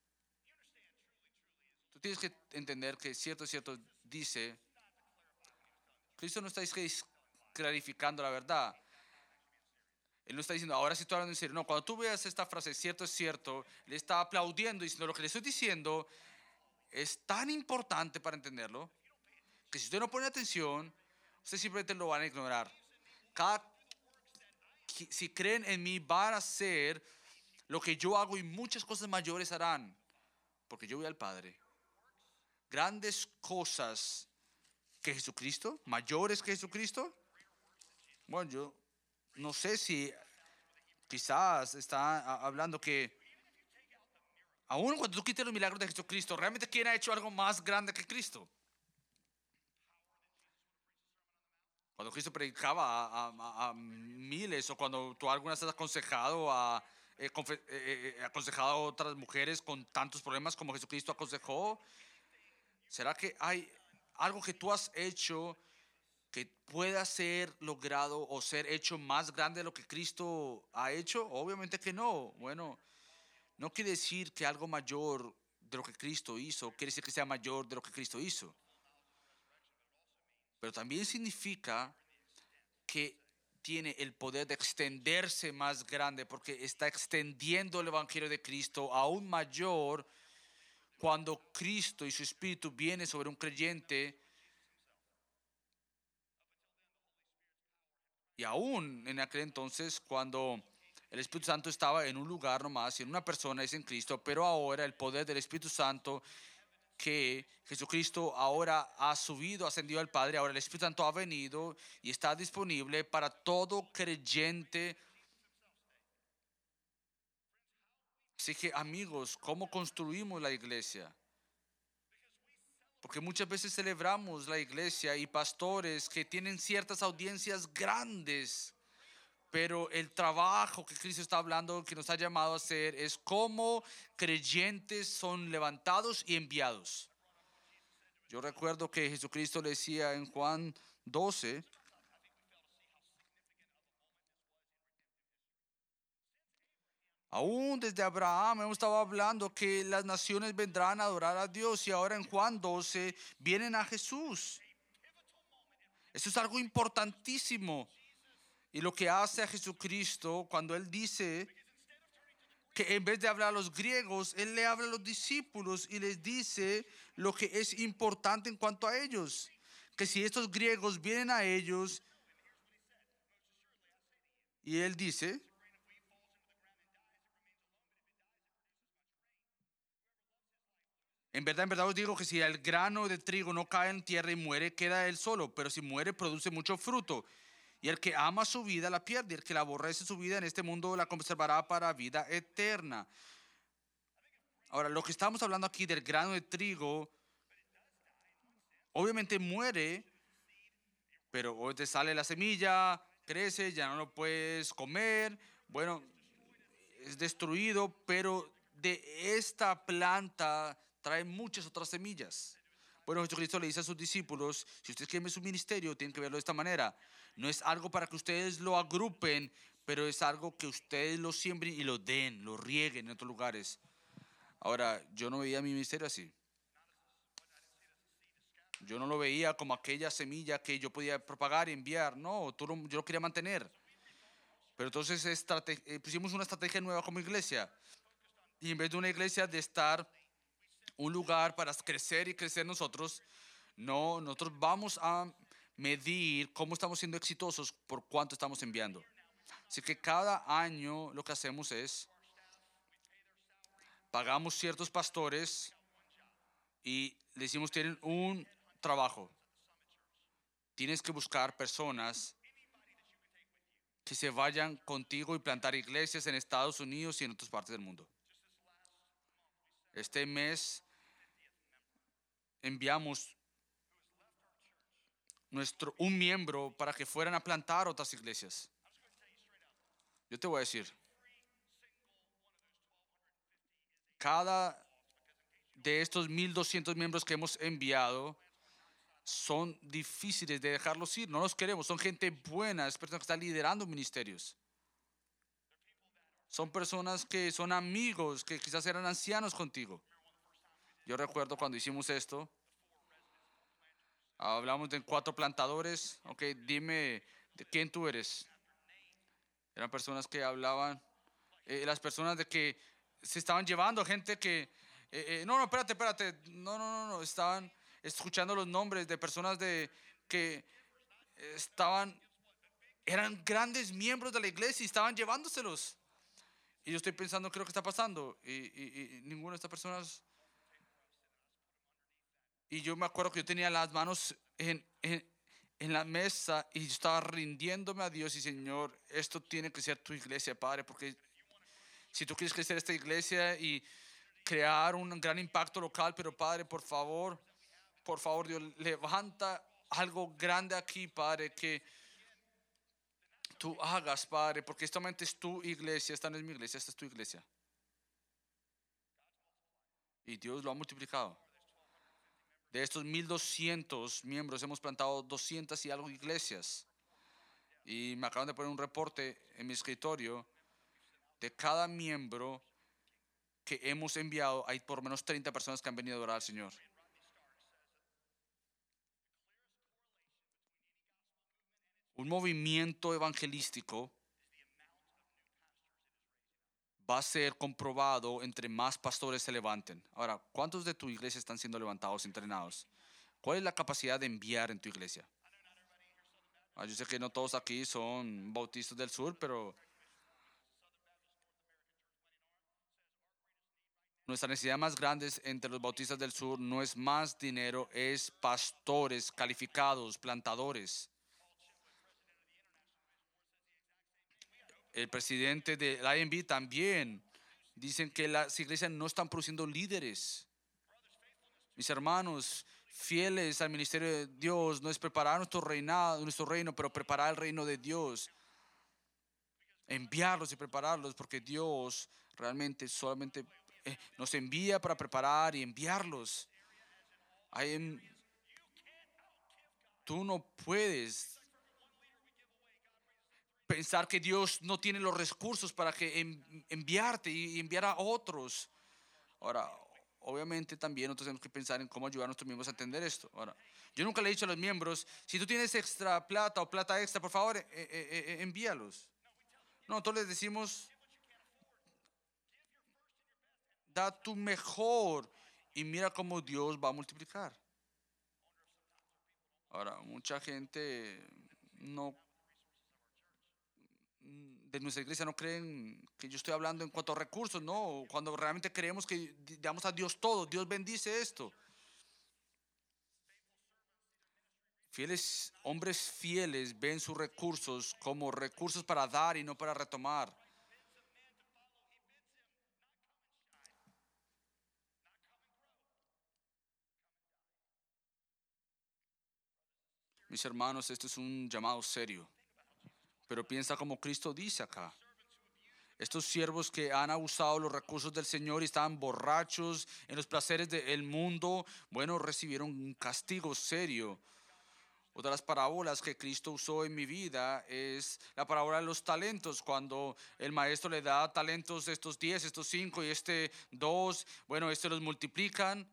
tú tienes que entender que de cierto dice, Cristo no está clarificando la verdad. Él no está diciendo, ahora sí estoy hablando en serio. No, cuando tú veas esta frase, cierto es cierto, le está aplaudiendo diciendo lo que le estoy diciendo es tan importante para entenderlo que si usted no pone atención, usted simplemente lo van a ignorar. Cada, si creen en mí, van a hacer lo que yo hago y muchas cosas mayores harán, porque yo voy al Padre. Grandes cosas que Jesucristo, mayores que Jesucristo. Bueno, yo no sé si quizás está hablando que aún cuando tú quites los milagros de Jesucristo, ¿realmente quién ha hecho algo más grande que Cristo? Cuando Cristo predicaba a miles o cuando tú alguna vez has aconsejado aconsejado a otras mujeres con tantos problemas como Jesucristo aconsejó, ¿será que hay algo que tú has hecho que pueda ser logrado o ser hecho más grande de lo que Cristo ha hecho? Obviamente que no. Bueno, no quiere decir que algo mayor de lo que Cristo hizo, quiere decir que sea mayor de lo que Cristo hizo. Pero también significa que tiene el poder de extenderse más grande porque está extendiendo el Evangelio de Cristo aún mayor cuando Cristo y su Espíritu viene sobre un creyente. Y aún en aquel entonces, cuando el Espíritu Santo estaba en un lugar nomás, en una persona, es en Cristo, pero ahora el poder del Espíritu Santo, que Jesucristo ahora ha subido, ascendido al Padre, ahora el Espíritu Santo ha venido y está disponible para todo creyente. Así que amigos, ¿cómo construimos la iglesia? Porque muchas veces celebramos la iglesia y pastores que tienen ciertas audiencias grandes. Pero el trabajo que Cristo está hablando, que nos ha llamado a hacer, es cómo creyentes son levantados y enviados. Yo recuerdo que Jesucristo le decía en Juan 12, aún desde Abraham hemos estado hablando que las naciones vendrán a adorar a Dios y ahora en Juan 12 vienen a Jesús. Eso es algo importantísimo. Y lo que hace a Jesucristo cuando Él dice que en vez de hablar a los griegos, Él le habla a los discípulos y les dice lo que es importante en cuanto a ellos. Que si estos griegos vienen a ellos, y Él dice, en verdad os digo que si el grano de trigo no cae en tierra y muere, queda él solo, pero si muere, produce mucho fruto. Y el que ama su vida la pierde, y el que la aborrece su vida en este mundo la conservará para vida eterna. Ahora, lo que estamos hablando aquí del grano de trigo, obviamente muere, pero hoy te sale la semilla, crece, ya no lo puedes comer, bueno, es destruido, pero de esta planta trae muchas otras semillas. Bueno, Jesucristo le dice a sus discípulos, si ustedes quieren ver su ministerio, tienen que verlo de esta manera. No es algo para que ustedes lo agrupen, pero es algo que ustedes lo siembren y lo den, lo rieguen en otros lugares. Ahora, yo no veía mi ministerio así. Yo no lo veía como aquella semilla que yo podía propagar y enviar. No, yo lo quería mantener. Pero entonces pusimos una estrategia nueva como iglesia. Y en vez de una iglesia de estar un lugar para crecer y crecer nosotros, no, nosotros vamos a medir cómo estamos siendo exitosos por cuánto estamos enviando. Así que cada año lo que hacemos es pagamos ciertos pastores y le decimos tienen un trabajo. Tienes que buscar personas que se vayan contigo y plantar iglesias en Estados Unidos y en otras partes del mundo. Este mes enviamos un miembro para que fueran a plantar otras iglesias. Yo te voy a decir, cada de estos 1,200 miembros que hemos enviado son difíciles de dejarlos ir. No los queremos. Son gente buena, es personas que están liderando ministerios. Son personas que son amigos, que quizás eran ancianos contigo. Yo recuerdo cuando hicimos esto, hablamos de 4 plantadores. Ok, dime de quién tú eres. Eran personas que hablaban, las personas de que se estaban llevando gente que, no, no, espérate, no, estaban escuchando los nombres de personas de que estaban, eran grandes miembros de la iglesia y estaban llevándoselos. Y yo estoy pensando, ¿qué es lo que está pasando? Y ninguna de estas personas. Y yo me acuerdo que yo tenía las manos en la mesa y yo estaba rindiéndome a Dios y Señor, esto tiene que ser tu iglesia, Padre, porque si tú quieres crecer esta iglesia y crear un gran impacto local, pero Padre, por favor, Dios, levanta algo grande aquí, Padre, que tú hagas, Padre, porque esta mente es tu iglesia, esta no es mi iglesia, esta es tu iglesia. Y Dios lo ha multiplicado. De estos 1.200 miembros hemos plantado 200 y algo iglesias. Y me acaban de poner un reporte en mi escritorio de cada miembro que hemos enviado. Hay por lo menos 30 personas que han venido a adorar al Señor. Un movimiento evangelístico va a ser comprobado entre más pastores se levanten. Ahora, ¿cuántos de tu iglesia están siendo levantados, entrenados? ¿Cuál es la capacidad de enviar en tu iglesia? Yo sé que no todos aquí son bautistas del sur, pero nuestra necesidad más grande entre los bautistas del sur no es más dinero, es pastores calificados, plantadores. El presidente del INB también dicen que las iglesias no están produciendo líderes. Mis hermanos, fieles al ministerio de Dios, no es preparar nuestro reinado, nuestro reino, pero preparar el reino de Dios. Enviarlos y prepararlos, porque Dios realmente solamente nos envía para preparar y enviarlos. Tú no puedes pensar que Dios no tiene los recursos para que enviarte y enviar a otros. Ahora, obviamente también nosotros tenemos que pensar en cómo ayudar a nuestros miembros a entender esto. Ahora, yo nunca le he dicho a los miembros, si tú tienes extra plata o plata extra, por favor, envíalos. No, nosotros les decimos, da tu mejor y mira cómo Dios va a multiplicar. Ahora, mucha gente no de nuestra iglesia no creen que yo estoy hablando en cuanto a recursos, no, cuando realmente creemos que damos a Dios todo, Dios bendice esto. Fieles, hombres fieles ven sus recursos como recursos para dar y no para retomar. Mis hermanos, esto es un llamado serio, pero piensa como Cristo dice acá. Estos siervos que han abusado los recursos del Señor y estaban borrachos en los placeres del mundo, bueno, recibieron un castigo serio. Otra de las parábolas que Cristo usó en mi vida es la parábola de los talentos, cuando el maestro le da talentos, estos 10, estos 5 y este 2, bueno, este los multiplican,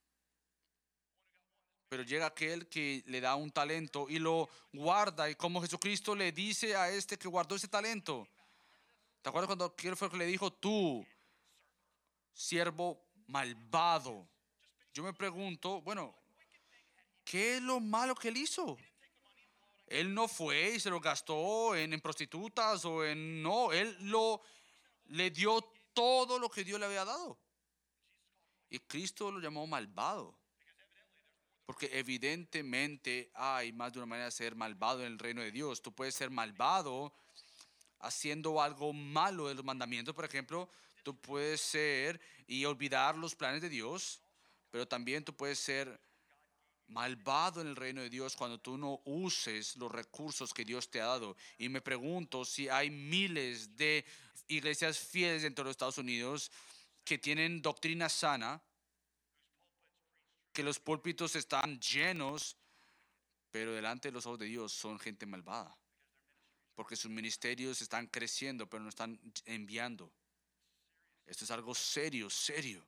pero llega aquel que le da un talento y lo guarda, y como Jesucristo le dice a este que guardó ese talento, ¿te acuerdas cuando quién fue que le dijo, tú, siervo malvado? Yo me pregunto, bueno, ¿qué es lo malo que él hizo? Él no fue y se lo gastó en prostitutas o en... No, le dio todo lo que Dios le había dado. Y Cristo lo llamó malvado. Porque evidentemente hay más de una manera de ser malvado en el reino de Dios. Tú puedes ser malvado haciendo algo malo de los mandamientos, por ejemplo. Tú puedes ser y olvidar los planes de Dios. Pero también tú puedes ser malvado en el reino de Dios cuando tú no uses los recursos que Dios te ha dado. Y me pregunto si hay miles de iglesias fieles dentro de los Estados Unidos que tienen doctrina sana, que los púlpitos están llenos, pero delante de los ojos de Dios son gente malvada, porque sus ministerios están creciendo, pero no están enviando. Esto es algo serio, serio.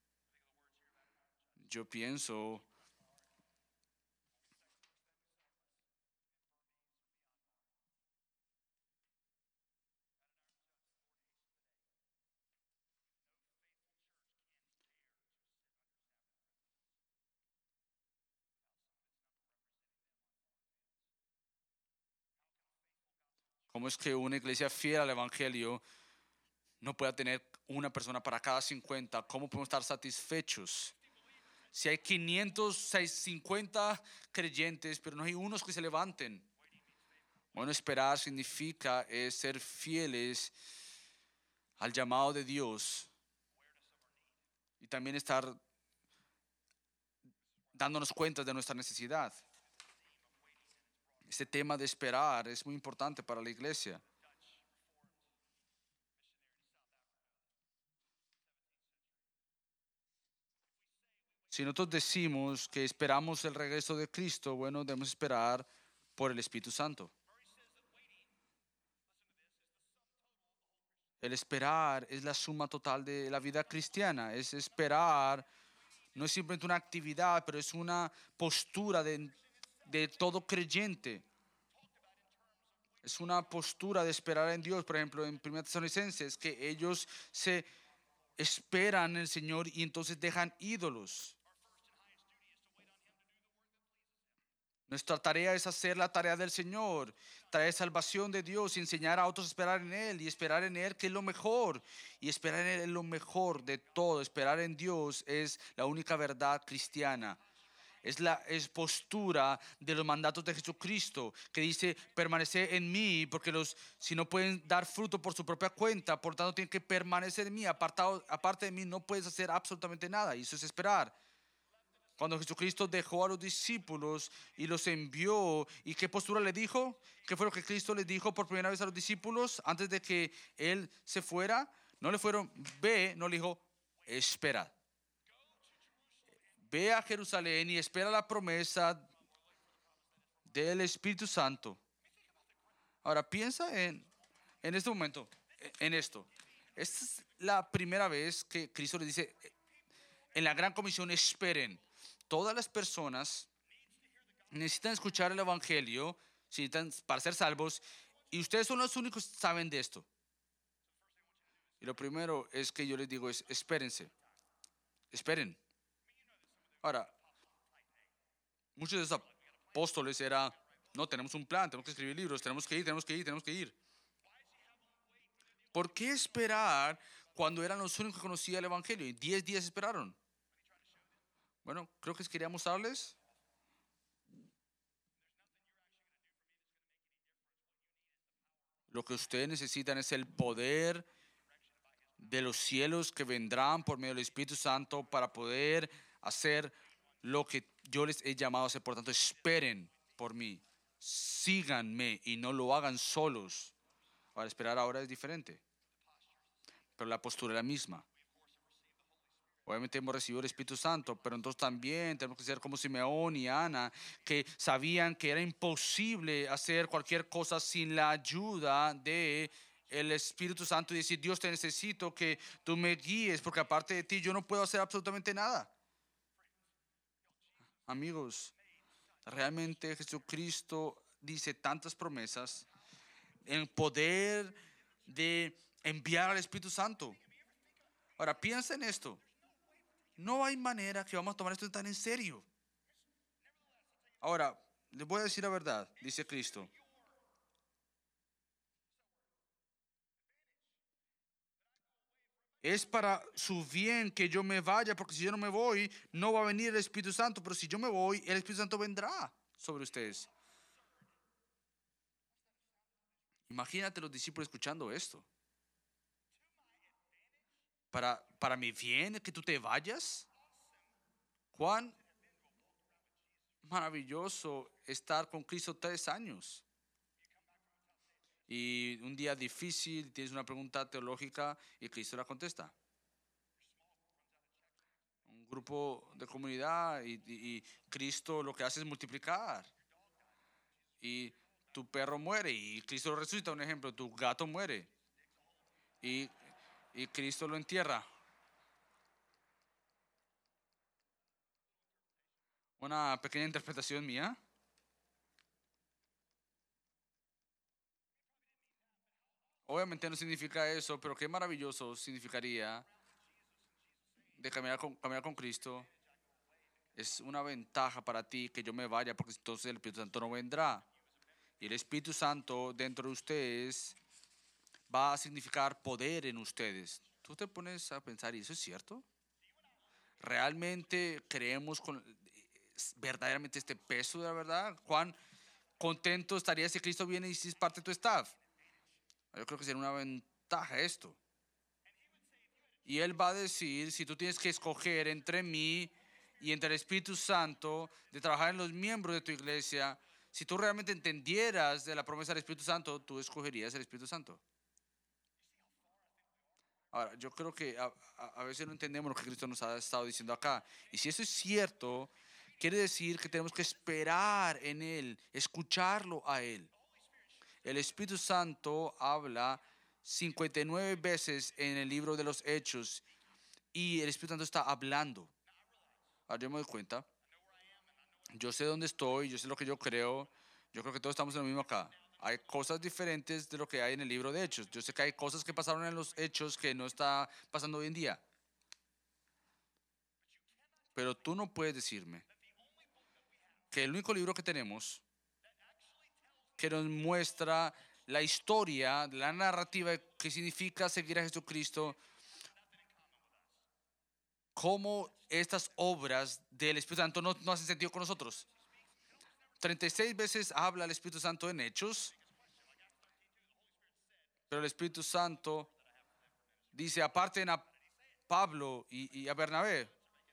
Yo pienso, ¿cómo es que una iglesia fiel al Evangelio no pueda tener una persona para cada 50? ¿Cómo podemos estar satisfechos? Si hay 550 creyentes, pero no hay unos que se levanten. Bueno, esperar significa ser fieles al llamado de Dios y también estar dándonos cuenta de nuestra necesidad. Este tema de esperar es muy importante para la iglesia. Si nosotros decimos que esperamos el regreso de Cristo, bueno, debemos esperar por el Espíritu Santo. El esperar es la suma total de la vida cristiana. Es esperar, no es simplemente una actividad, pero es una postura de todo creyente. Es una postura de esperar en Dios. Por ejemplo, en 1 Tesalonicenses, que ellos se esperan en el Señor y entonces dejan ídolos. Nuestra tarea es hacer la tarea del Señor, traer salvación de Dios y enseñar a otros a esperar en Él y esperar en Él, que es lo mejor. Y esperar en Él es lo mejor de todo. Esperar en Dios es la única verdad cristiana. Es postura de los mandatos de Jesucristo, que dice: permanecer en mí, porque si no pueden dar fruto por su propia cuenta, por tanto tienen que permanecer en mí. Aparte de mí no puedes hacer absolutamente nada. Y eso es esperar. Cuando Jesucristo dejó a los discípulos y los envió, ¿y qué postura le dijo? ¿Qué fue lo que Cristo les dijo por primera vez a los discípulos antes de que Él se fuera? No le fueron, ve, no le dijo, espera. Ve a Jerusalén y espera la promesa del Espíritu Santo. Ahora piensa en este momento, en esto. Esta es la primera vez que Cristo les dice en la gran comisión: esperen. Todas las personas necesitan escuchar el Evangelio, necesitan para ser salvos, y ustedes son los únicos que saben de esto. Y lo primero es que yo les digo es: espérense, esperen. Ahora, muchos de esos apóstoles era: no, tenemos un plan, tenemos que escribir libros, tenemos que ir, tenemos que ir, tenemos que ir. ¿Por qué esperar cuando eran los únicos que conocían el Evangelio? Y 10 días esperaron. Bueno, creo que quería mostrarles. Lo que ustedes necesitan es el poder de los cielos que vendrán por medio del Espíritu Santo para poder hacer lo que yo les he llamado a hacer. Por tanto, esperen por mí, síganme y no lo hagan solos. Ahora, esperar ahora es diferente, pero la postura es la misma. Obviamente hemos recibido el Espíritu Santo, pero entonces también tenemos que ser como Simeón y Ana, que sabían que era imposible hacer cualquier cosa sin la ayuda de el Espíritu Santo, y decir: Dios, te necesito que tú me guíes, porque aparte de ti yo no puedo hacer absolutamente nada. Amigos, realmente Jesucristo dice tantas promesas en poder de enviar al Espíritu Santo. Ahora piensa en esto. No hay manera que vamos a tomar esto tan en serio. Ahora, les voy a decir la verdad, dice Cristo. Es para su bien que yo me vaya, porque si yo no me voy, no va a venir el Espíritu Santo. Pero si yo me voy, el Espíritu Santo vendrá sobre ustedes. Imagínate los discípulos escuchando esto. Para mi bien que tú te vayas. Cuán maravilloso estar con Cristo 3 años. Y un día difícil, tienes una pregunta teológica y Cristo la contesta. Un grupo de comunidad y Cristo lo que hace es multiplicar. Y tu perro muere y Cristo lo resucita. Un ejemplo: tu gato muere y, y Cristo lo entierra. Una pequeña interpretación mía. Obviamente no significa eso, pero qué maravilloso significaría de caminar con Cristo. Es una ventaja para ti que yo me vaya, porque entonces el Espíritu Santo no vendrá. Y el Espíritu Santo dentro de ustedes va a significar poder en ustedes. Tú te pones a pensar: ¿y eso es cierto? ¿Realmente creemos verdaderamente este peso de la verdad? ¿Cuán contento estarías si Cristo viene y si es parte de tu staff? Yo creo que sería una ventaja esto. Y Él va a decir: si tú tienes que escoger entre mí y entre el Espíritu Santo, de trabajar en los miembros de tu iglesia, si tú realmente entendieras de la promesa del Espíritu Santo, tú escogerías el Espíritu Santo. Ahora, yo creo que a veces no entendemos lo que Cristo nos ha estado diciendo acá. Y si eso es cierto, quiere decir que tenemos que esperar en Él, escucharlo a Él. El Espíritu Santo habla 59 veces en el libro de los Hechos y el Espíritu Santo está hablando. Ahora yo me doy cuenta, yo sé dónde estoy, yo sé lo que yo creo que todos estamos en lo mismo acá. Hay cosas diferentes de lo que hay en el libro de Hechos. Yo sé que hay cosas que pasaron en los Hechos que no está pasando hoy en día. Pero tú no puedes decirme que el único libro que tenemos que nos muestra la historia, la narrativa que significa seguir a Jesucristo, cómo estas obras del Espíritu Santo no hacen sentido con nosotros. 36 veces habla el Espíritu Santo en Hechos, pero el Espíritu Santo dice, aparten a Pablo y a Bernabé.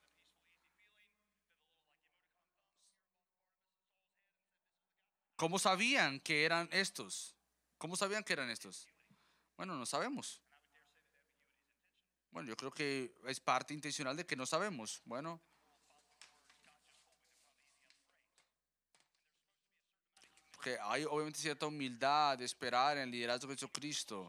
¿Cómo sabían que eran estos? ¿Cómo sabían que eran estos? Bueno, no sabemos. Bueno, yo creo que es parte intencional de que no sabemos. Bueno, porque hay obviamente cierta humildad de esperar en el liderazgo de Jesucristo.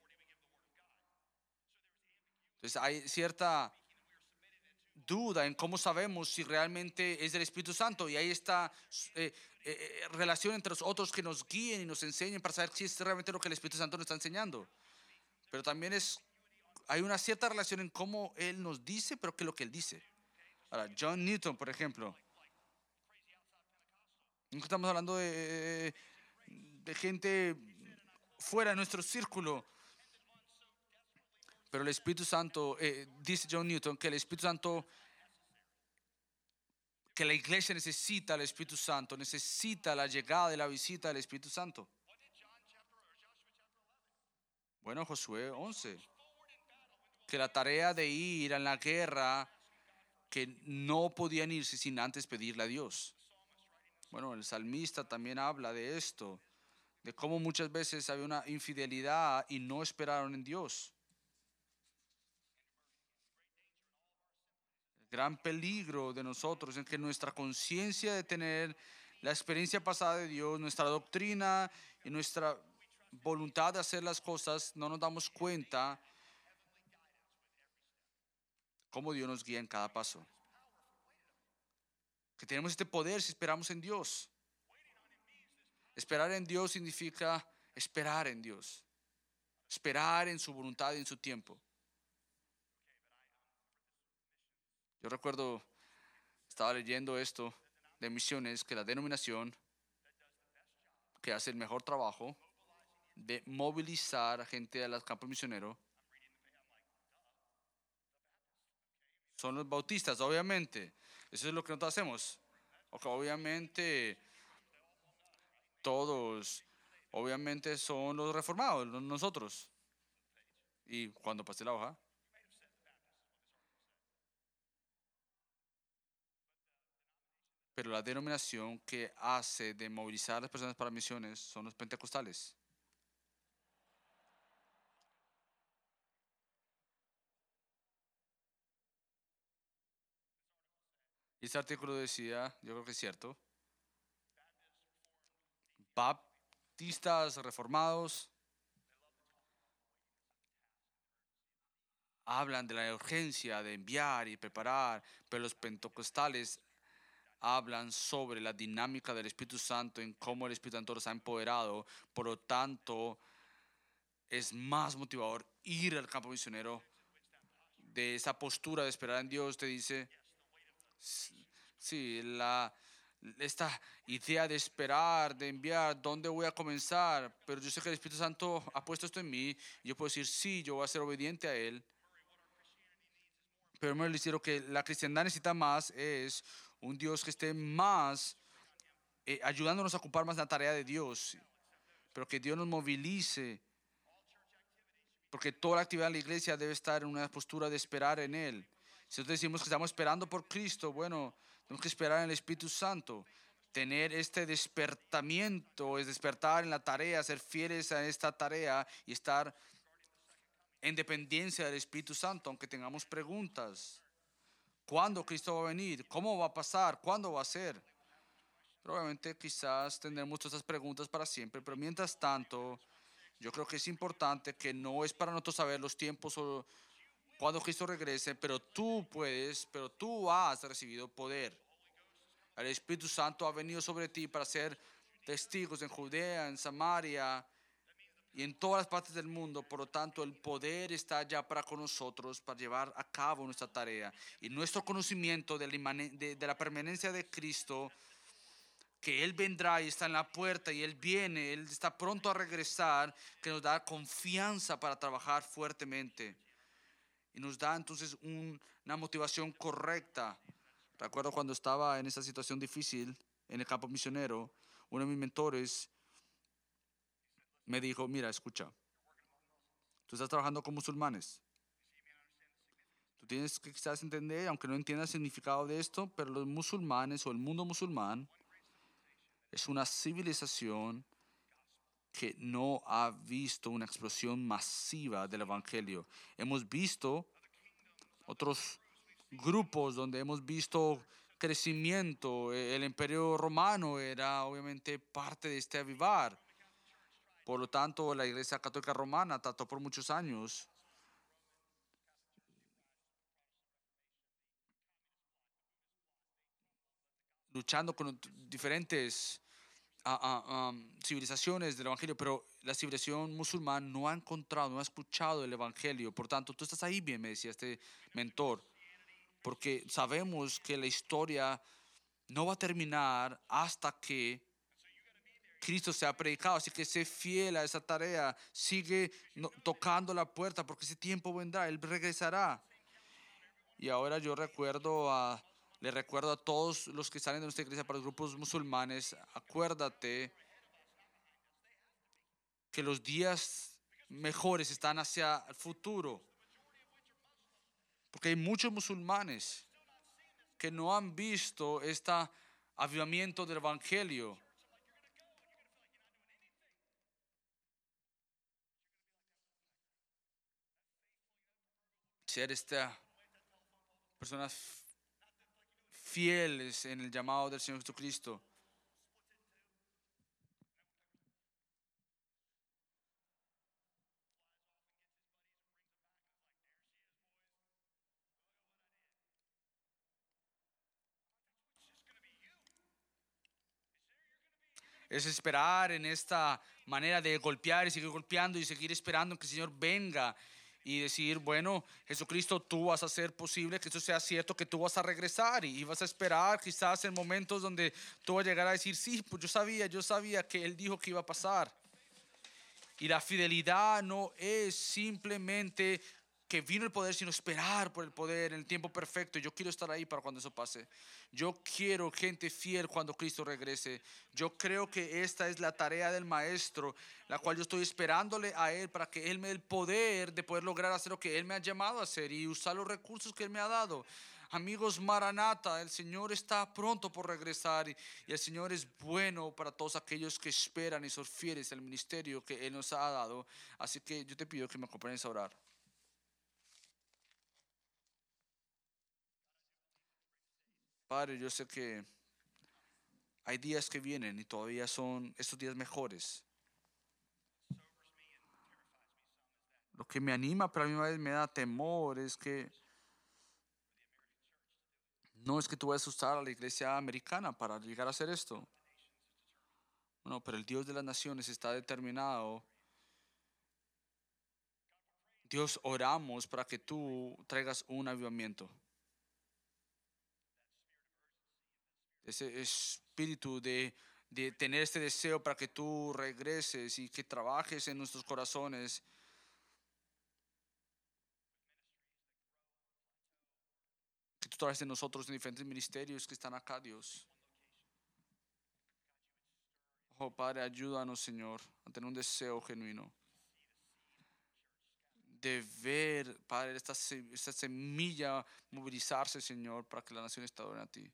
Entonces hay cierta duda en cómo sabemos si realmente es del Espíritu Santo y hay esta relación entre los otros que nos guíen y nos enseñen para saber si es realmente lo que el Espíritu Santo nos está enseñando. Pero también hay una cierta relación en cómo Él nos dice, pero qué es lo que Él dice. Ahora, John Newton, por ejemplo, nunca estamos hablando de gente fuera de nuestro círculo, pero el Espíritu Santo, dice John Newton, que el Espíritu Santo, que la iglesia necesita al Espíritu Santo, necesita la llegada y la visita del Espíritu Santo. Bueno, Josué 11, que la tarea de ir a la guerra, que no podían irse sin antes pedirle a Dios. Bueno, el salmista también habla de esto, de cómo muchas veces había una infidelidad y no esperaron en Dios. El gran peligro de nosotros es que nuestra conciencia de tener la experiencia pasada de Dios, nuestra doctrina y nuestra voluntad de hacer las cosas, no nos damos cuenta cómo Dios nos guía en cada paso. Que tenemos este poder si esperamos en Dios. Esperar en Dios significa esperar en Dios. Esperar en su voluntad y en su tiempo. Yo recuerdo, estaba leyendo esto de misiones, que la denominación que hace el mejor trabajo de movilizar a gente a los campos misioneros son los bautistas, obviamente. Eso es lo que nosotros hacemos. Obviamente todos, obviamente son los reformados, nosotros. Y cuando pasé la hoja, pero la denominación que hace de movilizar a las personas para misiones son los pentecostales. Y este artículo decía, yo creo que es cierto, baptistas reformados hablan de la urgencia de enviar y preparar, pero los pentecostales hablan sobre la dinámica del Espíritu Santo, en cómo el Espíritu Santo los ha empoderado. Por lo tanto, es más motivador ir al campo misionero. De esa postura de esperar en Dios, te dice, sí, esta idea de esperar, de enviar, ¿dónde voy a comenzar? Pero yo sé que el Espíritu Santo ha puesto esto en mí y yo puedo decir, sí, yo voy a ser obediente a Él. Pero me lo que la cristiandad necesita más es un Dios que esté más ayudándonos a ocupar más la tarea de Dios, pero que Dios nos movilice, porque toda la actividad de la iglesia debe estar en una postura de esperar en Él. Si nosotros decimos que estamos esperando por Cristo, bueno, tenemos que esperar en el Espíritu Santo, tener este despertamiento, es despertar en la tarea, ser fieles a esta tarea y estar en dependencia del Espíritu Santo, aunque tengamos preguntas. ¿Cuándo Cristo va a venir? ¿Cómo va a pasar? ¿Cuándo va a ser? Probablemente quizás tendremos todas esas preguntas para siempre, pero mientras tanto, yo creo que es importante que no es para nosotros saber los tiempos o cuando Cristo regrese, pero tú has recibido poder. El Espíritu Santo ha venido sobre ti para ser testigos en Judea, en Samaria y en todas las partes del mundo. Por lo tanto, el poder está ya para con nosotros para llevar a cabo nuestra tarea. Y nuestro conocimiento de la permanencia de Cristo, que Él vendrá y está en la puerta y Él viene, Él está pronto a regresar, que nos da confianza para trabajar fuertemente. Y nos da entonces una motivación correcta. Recuerdo cuando estaba en esa situación difícil en el campo misionero, uno de mis mentores me dijo, mira, escucha, tú estás trabajando con musulmanes. Tú tienes que quizás entender, aunque no entiendas el significado de esto, pero los musulmanes o el mundo musulmán es una civilización que no ha visto una explosión masiva del Evangelio. Hemos visto otros grupos donde hemos visto crecimiento. El Imperio Romano era obviamente parte de este avivar. Por lo tanto, la Iglesia Católica Romana trató por muchos años luchando con diferentes civilizaciones del Evangelio, pero la civilización musulmana no ha encontrado, no ha escuchado el Evangelio. Por tanto, tú estás ahí bien, me decía este mentor, porque sabemos que la historia no va a terminar hasta que Cristo sea predicado. Así que sé fiel a esa tarea, sigue tocando la puerta, porque ese tiempo vendrá, Él regresará. Y ahora le recuerdo a todos los que salen de nuestra iglesia para los grupos musulmanes, acuérdate que los días mejores están hacia el futuro, porque hay muchos musulmanes que no han visto este avivamiento del Evangelio. Ser esta personas fieles en el llamado del Señor Jesucristo. Es esperar en esta manera de golpear y seguir golpeando y seguir esperando que el Señor venga y decir, bueno, Jesucristo, tú vas a hacer posible que eso sea cierto, que tú vas a regresar y vas a esperar quizás en momentos donde tú vas a llegar a decir, sí, pues yo sabía que Él dijo que iba a pasar. Y la fidelidad no es simplemente que vino el poder, sino esperar por el poder en el tiempo perfecto. Yo quiero estar ahí para cuando eso pase. Yo quiero gente fiel cuando Cristo regrese. Yo creo que esta es la tarea del Maestro, la cual yo estoy esperándole a Él para que Él me dé el poder de poder lograr hacer lo que Él me ha llamado a hacer y usar los recursos que Él me ha dado. Amigos, Maranata, el Señor está pronto por regresar y el Señor es bueno para todos aquellos que esperan y son fieles al ministerio que Él nos ha dado. Así que yo te pido que me acompañes a orar. Padre, yo sé que hay días que vienen y todavía son estos días mejores. Lo que me anima, pero a mí a veces me da temor, es que no es que tú vayas a usar a la iglesia americana para llegar a hacer esto. No, pero el Dios de las naciones está determinado. Dios, oramos para que tú traigas un avivamiento. Ese espíritu de tener este deseo para que tú regreses y que trabajes en nuestros corazones. Que tú trabajes en nosotros en diferentes ministerios que están acá, Dios. Oh Padre, ayúdanos, Señor, a tener un deseo genuino de ver, Padre, esta semilla movilizarse, Señor, para que la nación te adoren a ti.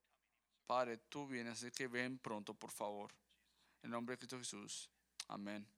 Padre, tú vienes, así que ven pronto, por favor. En el nombre de Cristo Jesús. Amén.